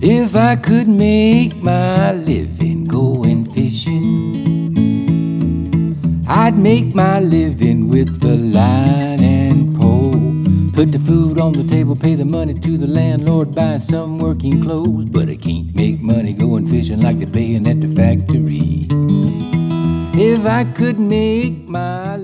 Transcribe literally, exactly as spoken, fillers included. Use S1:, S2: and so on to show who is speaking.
S1: If I could make my living going fishing, I'd make my living with a line and pole. Put the food on the table, pay the money to the landlord, buy some working clothes. But I can't make money going fishing like they're paying at the factory. If I could make my